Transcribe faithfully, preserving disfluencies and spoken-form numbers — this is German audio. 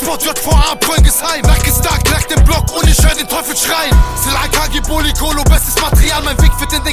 Spot J V A, Bröngesheim. Nack ist stark, knackt den Block und ich hör den Teufel schreien. Selaka, Geboli, Kolo, bestes Material, mein Weg führt in den